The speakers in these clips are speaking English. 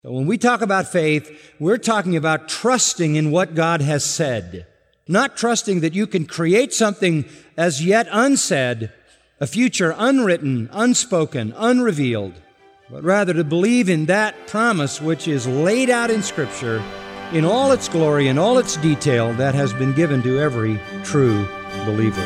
So when we talk about faith, we're talking about trusting in what God has said. Not trusting that you can create something as yet unsaid, a future unwritten, unspoken, unrevealed, but rather to believe in that promise which is laid out in Scripture in all its glory and all its detail that has been given to every true believer.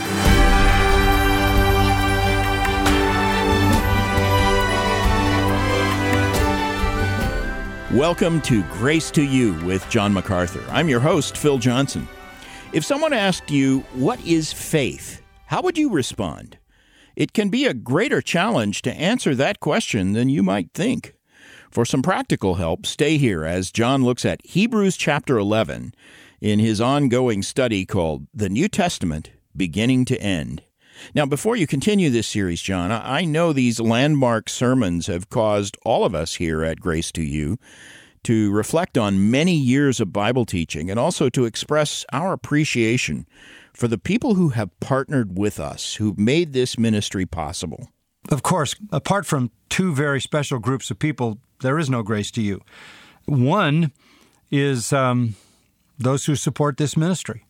Welcome to Grace to You with John MacArthur. I'm your host, Phil Johnson. If someone asked you, what is faith? How would you respond? It can be a greater challenge to answer that question than you might think. For some practical help, stay here as John looks at Hebrews chapter 11 in his ongoing study called The New Testament, Beginning to End. Now, before you continue this series, John, I know these landmark sermons have caused all of us here at Grace to You to reflect on many years of Bible teaching and also to express our appreciation for the people who have partnered with us, who've made this ministry possible. Of course, apart from two very special groups of people, there is no Grace to You. One is those who support this ministry.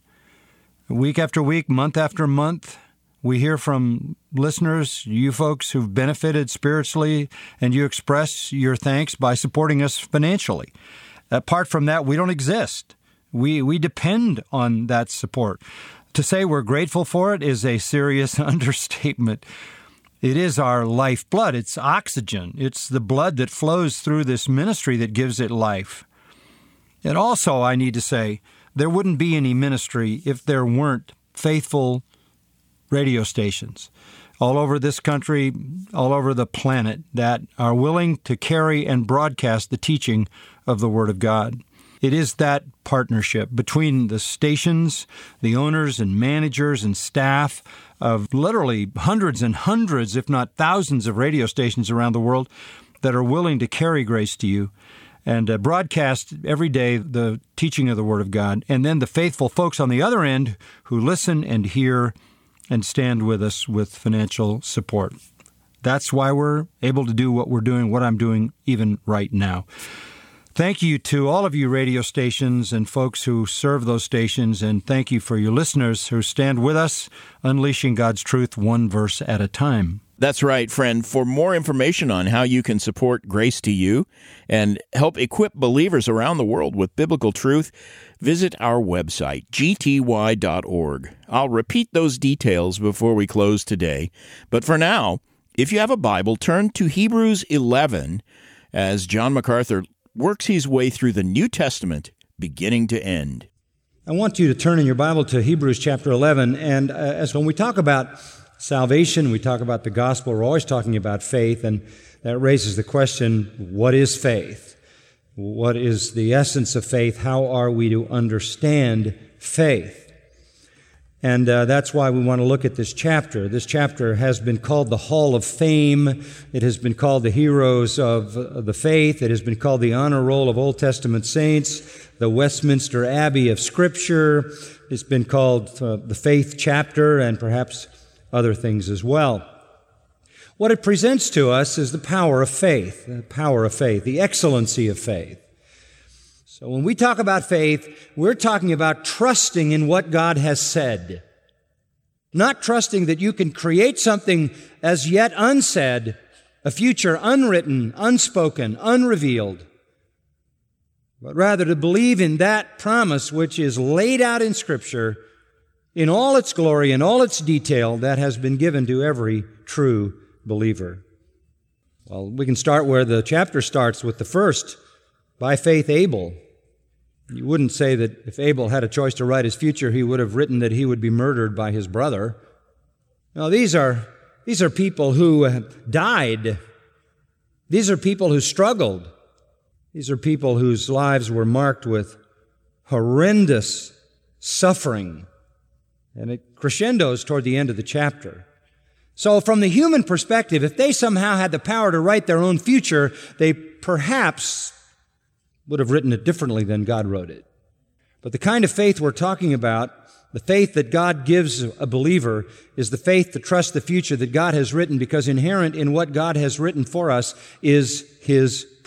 Week after week, month after month, we hear from listeners, you folks who've benefited spiritually, and you express your thanks by supporting us financially. Apart from that, we don't exist. We depend on that support. To say we're grateful for it is a serious understatement. It is our lifeblood. It's oxygen. It's the blood that flows through this ministry that gives it life. And also, I need to say, there wouldn't be any ministry if there weren't faithful radio stations all over this country, all over the planet, that are willing to carry and broadcast the teaching of the Word of God. It is that partnership between the stations, the owners and managers and staff of literally hundreds and hundreds, if not thousands of radio stations around the world that are willing to carry Grace to You and broadcast every day the teaching of the Word of God. And then the faithful folks on the other end who listen and hear and stand with us with financial support. That's why we're able to do what we're doing, what I'm doing even right now. Thank you to all of you radio stations and folks who serve those stations, and thank you for your listeners who stand with us, unleashing God's truth one verse at a time. That's right, friend. For more information on how you can support Grace to You and help equip believers around the world with biblical truth, visit our website, gty.org. I'll repeat those details before we close today. But for now, if you have a Bible, turn to Hebrews 11 as John MacArthur works his way through the New Testament, beginning to end. I want you to turn in your Bible to Hebrews chapter 11, and as when we talk about salvation, we talk about the gospel, we're always talking about faith, and that raises the question, what is faith? What is the essence of faith? How are we to understand faith? And that's why we want to look at this chapter. This chapter has been called the Hall of Fame. It has been called the Heroes of the Faith. It has been called the Honor Roll of Old Testament Saints, the Westminster Abbey of Scripture. It's been called the Faith Chapter, and perhaps other things as well. What it presents to us is the power of faith, the excellency of faith. So when we talk about faith, we're talking about trusting in what God has said. Not trusting that you can create something as yet unsaid, a future unwritten, unspoken, unrevealed, but rather to believe in that promise which is laid out in Scripture in all its glory and all its detail that has been given to every true believer. Well, we can start where the chapter starts with the first, by faith Abel. You wouldn't say that if Abel had a choice to write his future, he would have written that he would be murdered by his brother. No, these are people who died. These are people who struggled. These are people whose lives were marked with horrendous suffering. And it crescendos toward the end of the chapter. So from the human perspective, if they somehow had the power to write their own future, they perhaps would have written it differently than God wrote it. But the kind of faith we're talking about, the faith that God gives a believer, is the faith to trust the future that God has written, because inherent in what God has written for us is His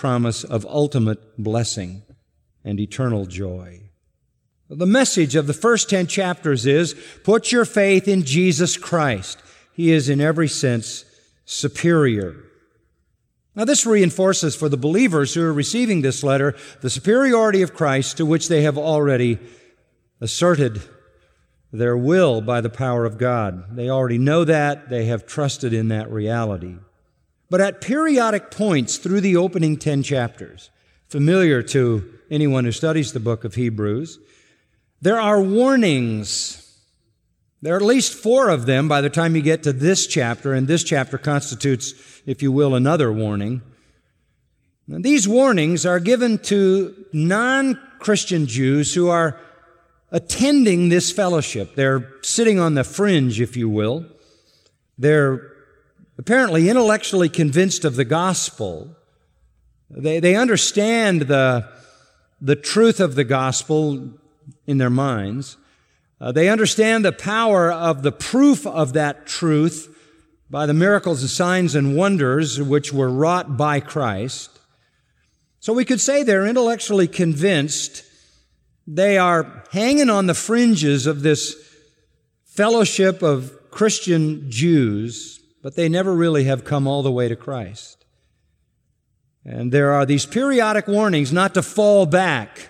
promise of ultimate blessing and eternal joy. The message of the first 10 chapters is, put your faith in Jesus Christ. He is in every sense superior. Now, this reinforces for the believers who are receiving this letter the superiority of Christ, to which they have already asserted their will by the power of God. They already know that. They have trusted in that reality. But at periodic points through the opening 10 chapters, familiar to anyone who studies the book of Hebrews, there are warnings. There are at least 4 of them by the time you get to this chapter, and this chapter constitutes, if you will, another warning. And these warnings are given to non-Christian Jews who are attending this fellowship. They're sitting on the fringe, if you will. They're apparently intellectually convinced of the gospel. They understand the truth of the gospel in their minds. They understand the power of the proof of that truth by the miracles and signs and wonders which were wrought by Christ. So we could say they're intellectually convinced. They are hanging on the fringes of this fellowship of Christian Jews, but they never really have come all the way to Christ. And there are these periodic warnings not to fall back,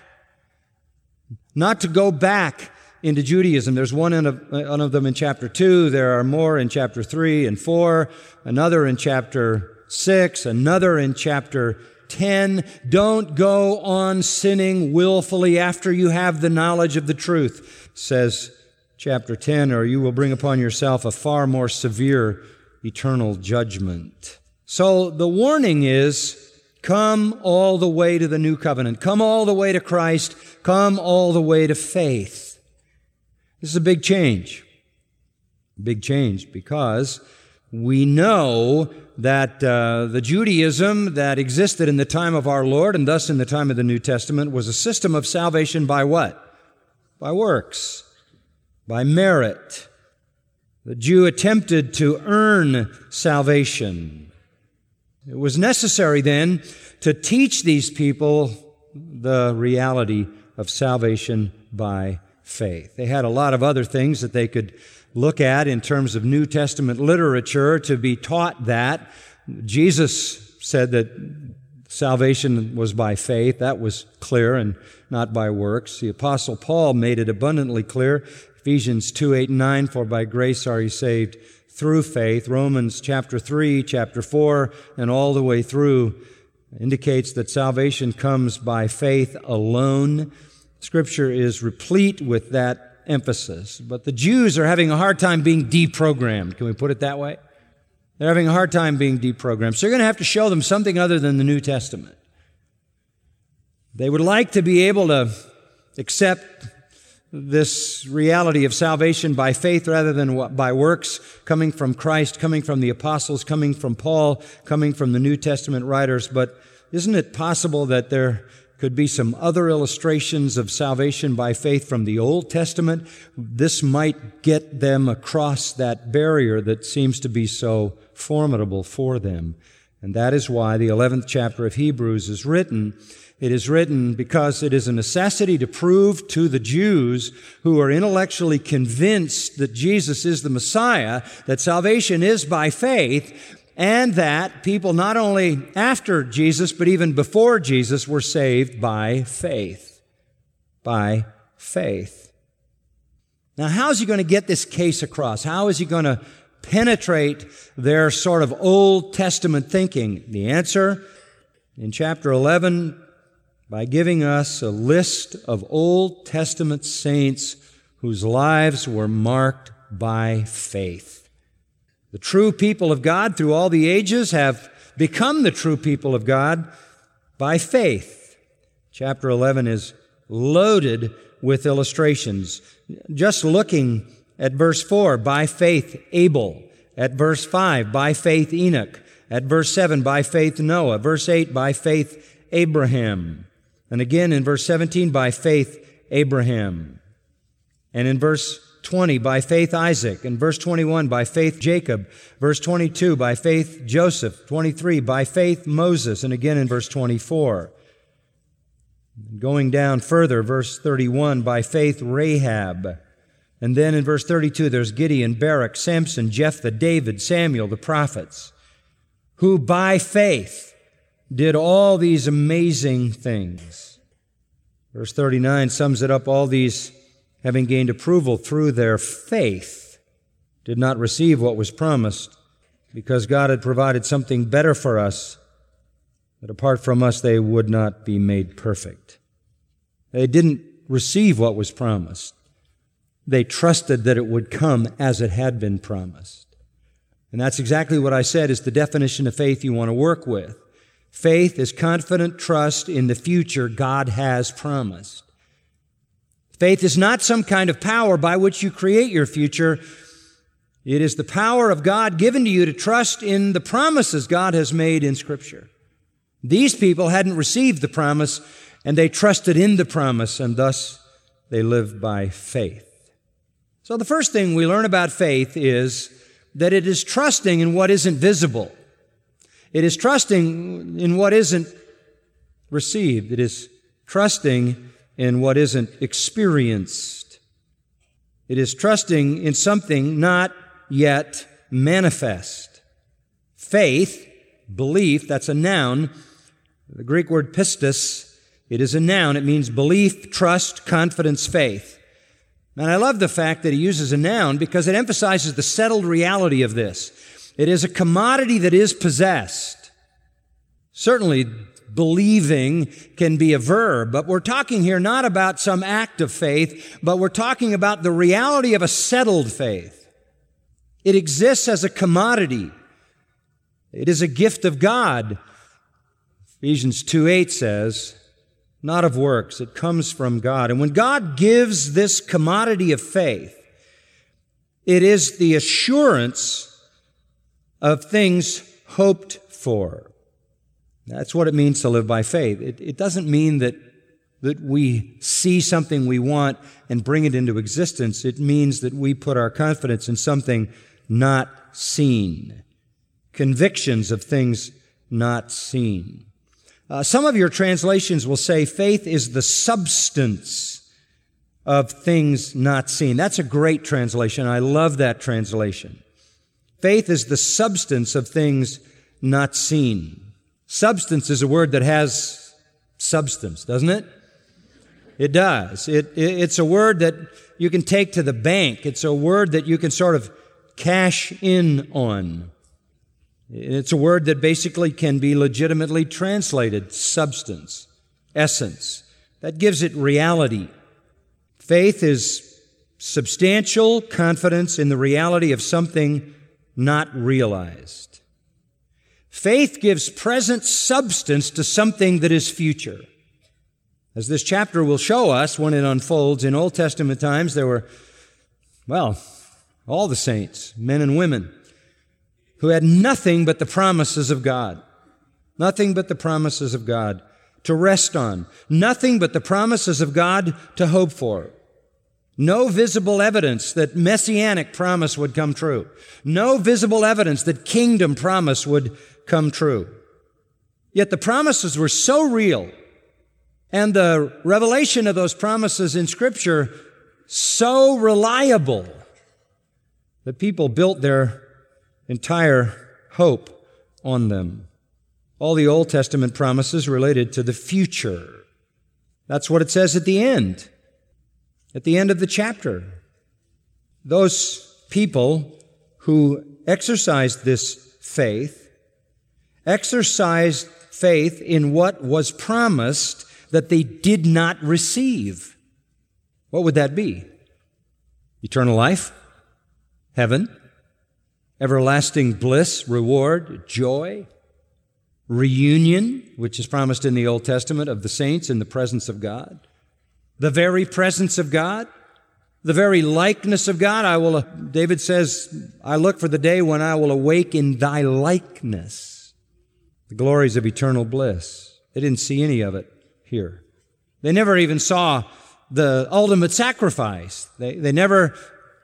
not to go back into Judaism. There's one of them in chapter 2. There are more in chapter 3 and 4, another in chapter 6, another in chapter 10. Don't go on sinning willfully after you have the knowledge of the truth, says chapter 10, or you will bring upon yourself a far more severe eternal judgment. So the warning is, come all the way to the new covenant. Come all the way to Christ. Come all the way to faith. This is a big change. Big change because we know that the Judaism that existed in the time of our Lord and thus in the time of the New Testament was a system of salvation by what? By works, by merit. The Jew attempted to earn salvation. It was necessary then to teach these people the reality of salvation by faith. They had a lot of other things that they could look at in terms of New Testament literature to be taught that. Jesus said that salvation was by faith. That was clear and not by works. The Apostle Paul made it abundantly clear. Ephesians 2, 8, and 9, for by grace are you saved through faith. Romans chapter 3, chapter 4, and all the way through indicates that salvation comes by faith alone. Scripture is replete with that emphasis. But the Jews are having a hard time being deprogrammed. Can we put it that way? They're having a hard time being deprogrammed. So you're going to have to show them something other than the New Testament. They would like to be able to accept this reality of salvation by faith rather than by works, coming from Christ, coming from the apostles, coming from Paul, coming from the New Testament writers. But isn't it possible that there could be some other illustrations of salvation by faith from the Old Testament? This might get them across that barrier that seems to be so formidable for them. And that is why the 11th chapter of Hebrews is written. It is written because it is a necessity to prove to the Jews who are intellectually convinced that Jesus is the Messiah, that salvation is by faith, and that people not only after Jesus, but even before Jesus were saved by faith. By faith. Now, how is he going to get this case across? How is he going to penetrate their sort of Old Testament thinking? The answer in chapter 11, by giving us a list of Old Testament saints whose lives were marked by faith. The true people of God through all the ages have become the true people of God by faith. Chapter 11 is loaded with illustrations. Just looking at verse 4, by faith Abel. At verse 5, by faith Enoch. At verse 7, by faith Noah. Verse 8, by faith Abraham. And again in verse 17, by faith Abraham. And in verse 20, by faith Isaac. In verse 21, by faith Jacob. Verse 22, by faith Joseph. 23, by faith Moses. And again in verse 24. Going down further, verse 31, by faith Rahab. And then in verse 32, there's Gideon, Barak, Samson, Jephthah, David, Samuel, the prophets, who by faith did all these amazing things. Verse 39 sums it up, all these having gained approval through their faith did not receive what was promised because God had provided something better for us, that apart from us they would not be made perfect. They didn't receive what was promised. They trusted that it would come as it had been promised. And that's exactly what I said is the definition of faith you want to work with. Faith is confident trust in the future God has promised. Faith is not some kind of power by which you create your future. It is the power of God given to you to trust in the promises God has made in Scripture. These people hadn't received the promise, and they trusted in the promise, and thus they lived by faith. So the first thing we learn about faith is that it is trusting in what isn't visible. It is trusting in what isn't received. It is trusting in what isn't experienced. It is trusting in something not yet manifest. Faith, belief, that's a noun. The Greek word pistis, it is a noun. It means belief, trust, confidence, faith. And I love the fact that he uses a noun because it emphasizes the settled reality of this. It is a commodity that is possessed. Certainly, believing can be a verb, but we're talking here not about some act of faith, but we're talking about the reality of a settled faith. It exists as a commodity. It is a gift of God. Ephesians 2:8 says, not of works, it comes from God. And when God gives this commodity of faith, it is the assurance of things hoped for. That's what it means to live by faith. It doesn't mean that we see something we want and bring it into existence. It means that we put our confidence in something not seen. Convictions of things not seen. Some of your translations will say faith is the substance of things not seen. That's a great translation. I love that translation. Faith is the substance of things not seen. Substance is a word that has substance, doesn't it? It does. It's a word that you can take to the bank. It's a word that you can sort of cash in on. It's a word that basically can be legitimately translated substance, essence. That gives it reality. Faith is substantial confidence in the reality of something not realized. Faith gives present substance to something that is future. As this chapter will show us when it unfolds, in Old Testament times there were, all the saints, men and women, who had nothing but the promises of God. Nothing but the promises of God to rest on. Nothing but the promises of God to hope for. No visible evidence that messianic promise would come true. No visible evidence that kingdom promise would come true. Yet the promises were so real, and the revelation of those promises in Scripture so reliable, that people built their entire hope on them. All the Old Testament promises related to the future. That's what it says at the end of the chapter. Those people who exercised this faith, exercised faith in what was promised that they did not receive. What would that be? Eternal life? Heaven? Everlasting bliss, reward, joy, reunion, which is promised in the Old Testament of the saints in the presence of God, the very presence of God, the very likeness of God. David says, I look for the day when I will awake in thy likeness, the glories of eternal bliss. They didn't see any of it here. They never even saw the ultimate sacrifice. They never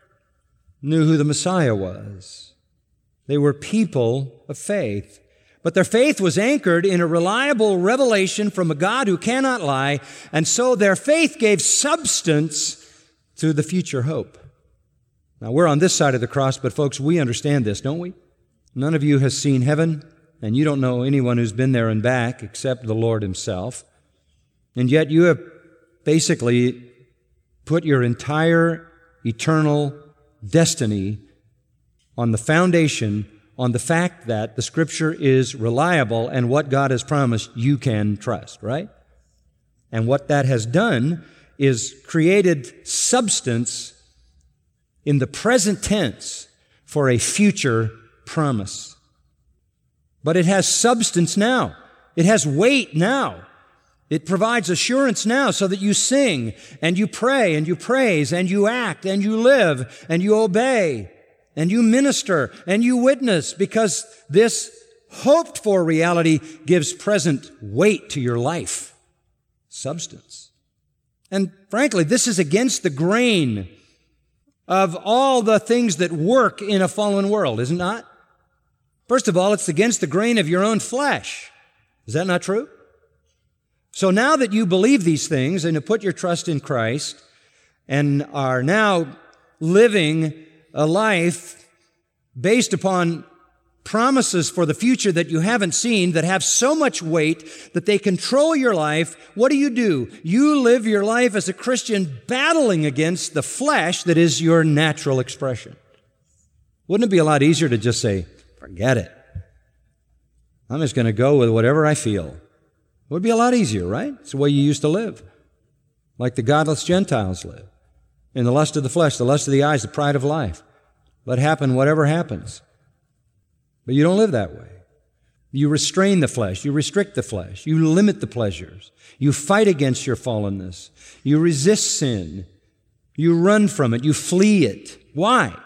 knew who the Messiah was. They were people of faith. But their faith was anchored in a reliable revelation from a God who cannot lie, and so their faith gave substance to the future hope. Now, we're on this side of the cross, but folks, we understand this, don't we? None of you has seen heaven, and you don't know anyone who's been there and back except the Lord Himself. And yet you have basically put your entire eternal destiny on the foundation, on the fact that the Scripture is reliable and what God has promised you can trust, right? And what that has done is created substance in the present tense for a future promise. But it has substance now. It has weight now. It provides assurance now so that you sing and you pray and you praise and you act and you live and you obey and you minister and you witness, because this hoped for reality gives present weight to your life. Substance. And frankly, this is against the grain of all the things that work in a fallen world, is it not? First of all, it's against the grain of your own flesh. Is that not true? So now that you believe these things and have put your trust in Christ and are now living a life based upon promises for the future that you haven't seen, that have so much weight that they control your life, what do? You live your life as a Christian battling against the flesh that is your natural expression. Wouldn't it be a lot easier to just say, forget it. I'm just going to go with whatever I feel. It would be a lot easier, right? It's the way you used to live. Like the godless Gentiles live. In the lust of the flesh, the lust of the eyes, the pride of life. Let happen whatever happens. But you don't live that way. You restrain the flesh. You restrict the flesh. You limit the pleasures. You fight against your fallenness. You resist sin. You run from it. You flee it. Why?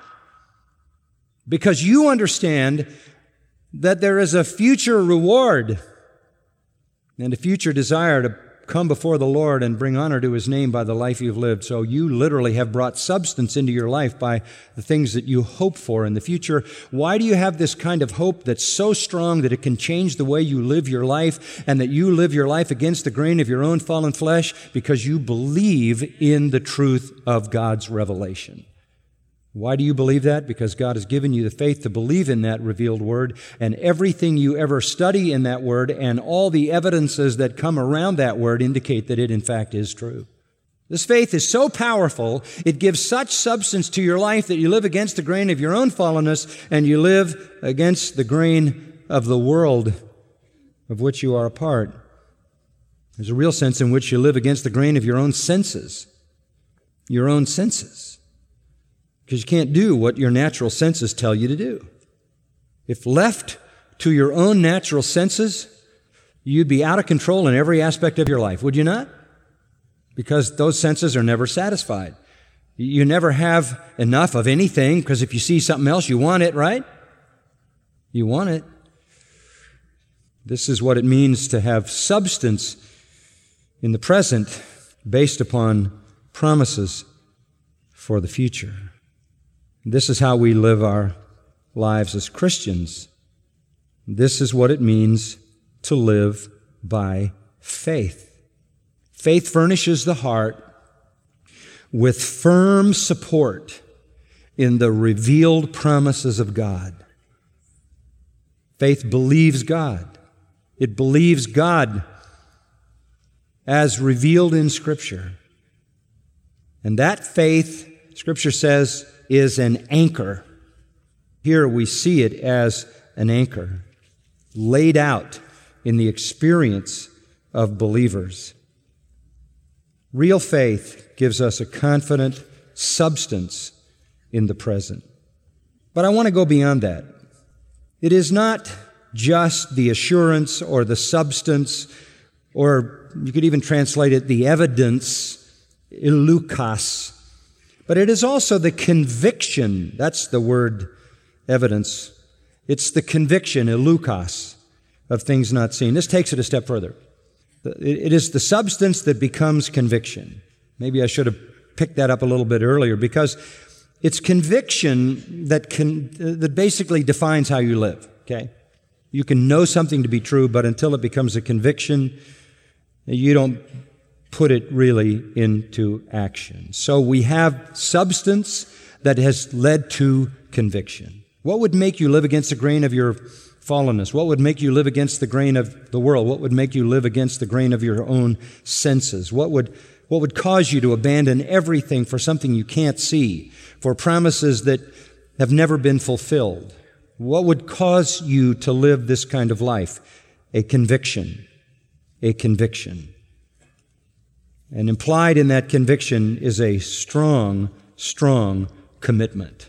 Because you understand that there is a future reward and a future desire to come before the Lord and bring honor to His name by the life you've lived. So you literally have brought substance into your life by the things that you hope for in the future. Why do you have this kind of hope that's so strong that it can change the way you live your life, and that you live your life against the grain of your own fallen flesh? Because you believe in the truth of God's revelation. Why do you believe that? Because God has given you the faith to believe in that revealed Word, and everything you ever study in that Word and all the evidences that come around that Word indicate that it in fact is true. This faith is so powerful, it gives such substance to your life that you live against the grain of your own fallenness, and you live against the grain of the world of which you are a part. There's a real sense in which you live against the grain of your own senses. Your own senses. Because you can't do what your natural senses tell you to do. If left to your own natural senses, you'd be out of control in every aspect of your life, would you not? Because those senses are never satisfied. You never have enough of anything, because if you see something else, you want it, right? You want it. This is what it means to have substance in the present based upon promises for the future. This is how we live our lives as Christians. This is what it means to live by faith. Faith furnishes the heart with firm support in the revealed promises of God. Faith believes God. It believes God as revealed in Scripture. And that faith, Scripture says, is an anchor. Here we see it as an anchor laid out in the experience of believers. Real faith gives us a confident substance in the present. But I want to go beyond that. It is not just the assurance or the substance, or you could even translate it the evidence, elukas. But it is also the conviction. That's the word evidence. It's the conviction, elukas, of things not seen. This takes it a step further. It is the substance that becomes conviction. Maybe I should have picked that up a little bit earlier, because It's conviction that basically defines how you live, okay? You can know something to be true, but until it becomes a conviction, you don't put it really into action. So we have substance that has led to conviction. What would make you live against the grain of your fallenness? What would make you live against the grain of the world? What would make you live against the grain of your own senses? What would cause you to abandon everything for something you can't see, for promises that have never been fulfilled? What would cause you to live this kind of life? A conviction. A conviction. And implied in that conviction is a strong, strong commitment.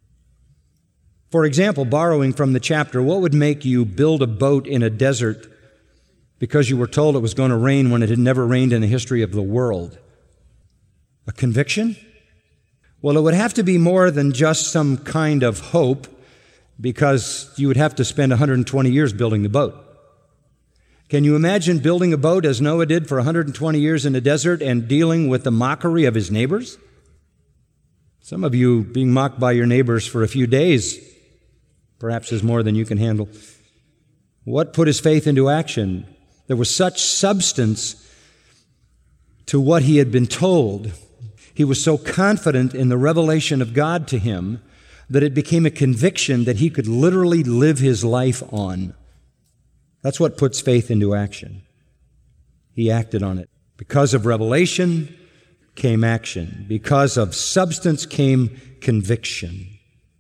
For example, borrowing from the chapter, what would make you build a boat in a desert because you were told it was going to rain when it had never rained in the history of the world? A conviction? Well, it would have to be more than just some kind of hope, because you would have to spend 120 years building the boat. Can you imagine building a boat as Noah did for 120 years in the desert and dealing with the mockery of his neighbors? Some of you being mocked by your neighbors for a few days perhaps is more than you can handle. What put his faith into action? There was such substance to what he had been told. He was so confident in the revelation of God to him that it became a conviction that he could literally live his life on. That's what puts faith into action. He acted on it. Because of revelation came action. Because of substance came conviction.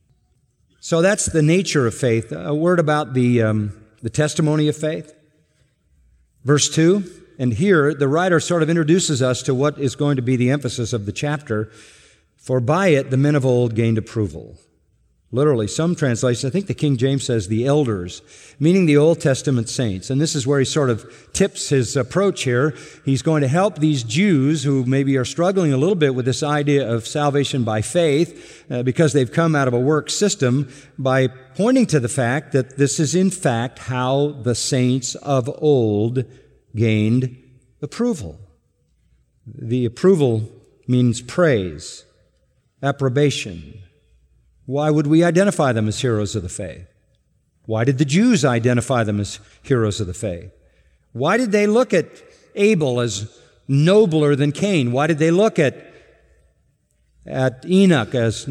So that's the nature of faith. A word about the testimony of faith. Verse 2, and here the writer sort of introduces us to what is going to be the emphasis of the chapter. For by it the men of old gained approval. Literally, some translations, I think the King James says the elders, meaning the Old Testament saints. And this is where he sort of tips his approach here. He's going to help these Jews who maybe are struggling a little bit with this idea of salvation by faith because they've come out of a work system by pointing to the fact that this is in fact how the saints of old gained approval. The approval means praise, approbation. Why would we identify them as heroes of the faith? Why did the Jews identify them as heroes of the faith? Why did they look at Abel as nobler than Cain? Why did they look at Enoch as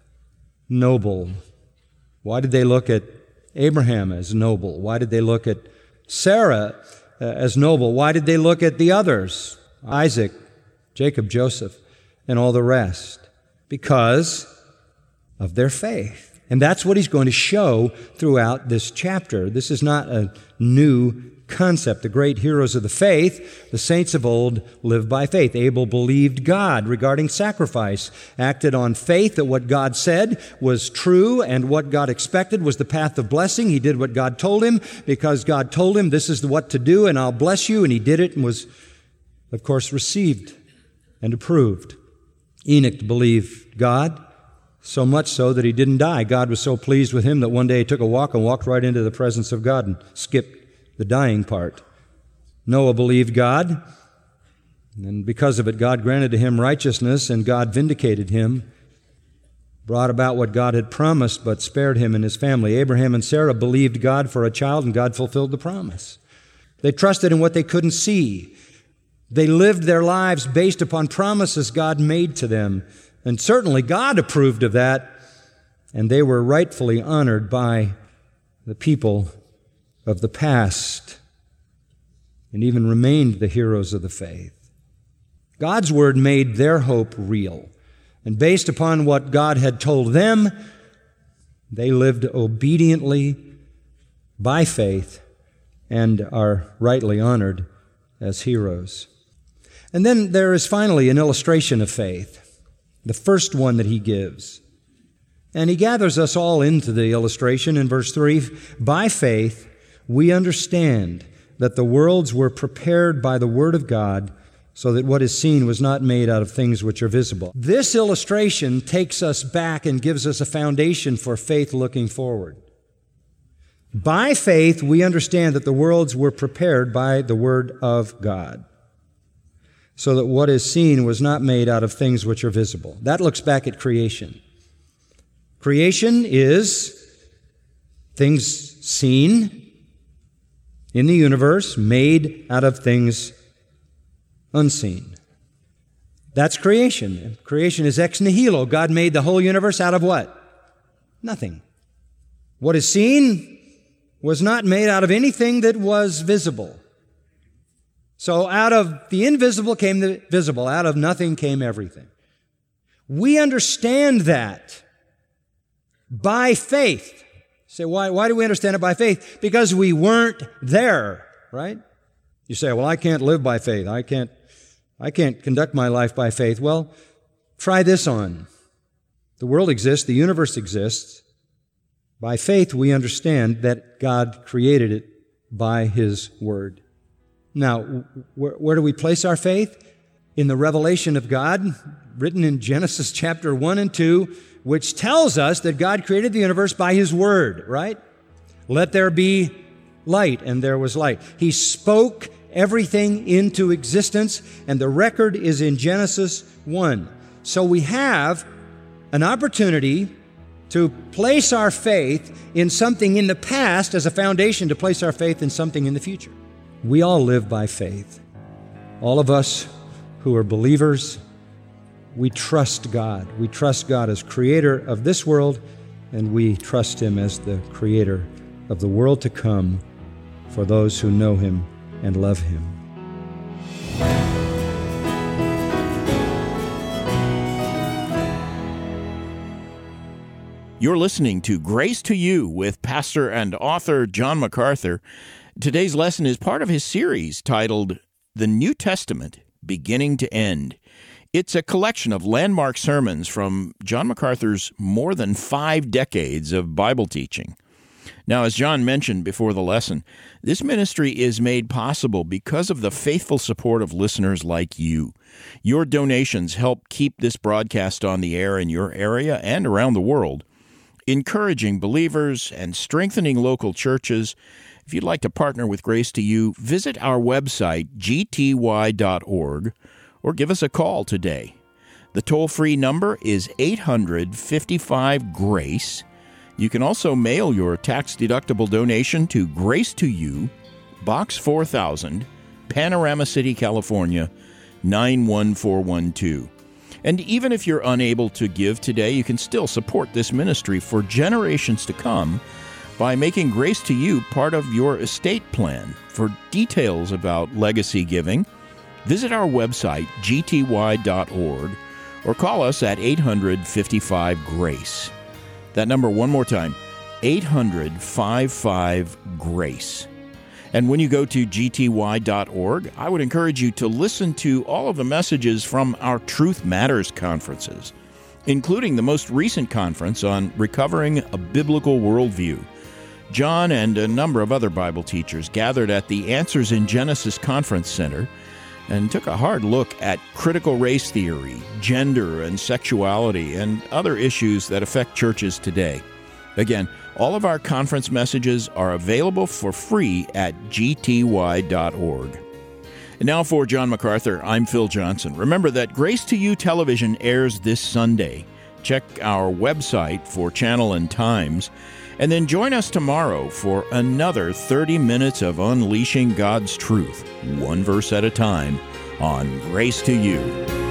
noble? Why did they look at Abraham as noble? Why did they look at Sarah as noble? Why did they look at the others? Isaac, Jacob, Joseph, and all the rest? Because of their faith. And that's what he's going to show throughout this chapter. This is not a new concept. The great heroes of the faith, the saints of old, lived by faith. Abel believed God regarding sacrifice, acted on faith that what God said was true and what God expected was the path of blessing. He did what God told him because God told him this is what to do and I'll bless you. And he did it and was, of course, received and approved. Enoch believed God, so much so that he didn't die. God was so pleased with him that one day he took a walk and walked right into the presence of God and skipped the dying part. Noah believed God, and because of it, God granted to him righteousness, and God vindicated him, brought about what God had promised, but spared him and his family. Abraham and Sarah believed God for a child, and God fulfilled the promise. They trusted in what they couldn't see. They lived their lives based upon promises God made to them. And certainly God approved of that, and they were rightfully honored by the people of the past and even remained the heroes of the faith. God's word made their hope real, and based upon what God had told them, they lived obediently by faith and are rightly honored as heroes. And then there is finally an illustration of faith. The first one that he gives. And he gathers us all into the illustration in verse 3. By faith, we understand that the worlds were prepared by the word of God, so that what is seen was not made out of things which are visible. This illustration takes us back and gives us a foundation for faith looking forward. By faith, we understand that the worlds were prepared by the word of God, so that what is seen was not made out of things which are visible. That looks back at creation. Creation is things seen in the universe, made out of things unseen. That's creation. Creation is ex nihilo. God made the whole universe out of what? Nothing. What is seen was not made out of anything that was visible. So out of the invisible came the visible. Out of nothing came everything. We understand that by faith. You say, why do we understand it by faith? Because we weren't there, right? You say, well, I can't live by faith. I can't conduct my life by faith. Well, try this on. The world exists. The universe exists. By faith, we understand that God created it by His Word. Now, where do we place our faith? In the revelation of God, written in Genesis chapter 1 and 2, which tells us that God created the universe by His Word, right? Let there be light, and there was light. He spoke everything into existence, and the record is in Genesis 1. So we have an opportunity to place our faith in something in the past as a foundation to place our faith in something in the future. We all live by faith. All of us who are believers, we trust God. We trust God as creator of this world, and we trust Him as the creator of the world to come for those who know Him and love Him. You're listening to Grace to You with pastor and author John MacArthur. Today's lesson is part of his series titled The New Testament, Beginning to End. It's a collection of landmark sermons from John MacArthur's more than 5 decades of Bible teaching. Now, as John mentioned before the lesson, this ministry is made possible because of the faithful support of listeners like you. Your donations help keep this broadcast on the air in your area and around the world, encouraging believers and strengthening local churches. If you'd like to partner with Grace to You, visit our website, gty.org, or give us a call today. The toll-free number is 855-GRACE. You can also mail your tax-deductible donation to Grace to You, Box 4000, Panorama City, California, 91412. And even if you're unable to give today, you can still support this ministry for generations to come by making Grace to You part of your estate plan. For details about legacy giving, visit our website, gty.org, or call us at 800-55-GRACE. That number one more time, 800-55-GRACE. And when you go to gty.org, I would encourage you to listen to all of the messages from our Truth Matters conferences, including the most recent conference on recovering a biblical worldview. John and a number of other Bible teachers gathered at the Answers in Genesis Conference Center and took a hard look at critical race theory, gender and sexuality, and other issues that affect churches today. Again, all of our conference messages are available for free at gty.org. And now for John MacArthur, I'm Phil Johnson. Remember that Grace to You television airs this Sunday. Check our website for channel and times. And then join us tomorrow for another 30 minutes of unleashing God's truth, one verse at a time, on Grace to You.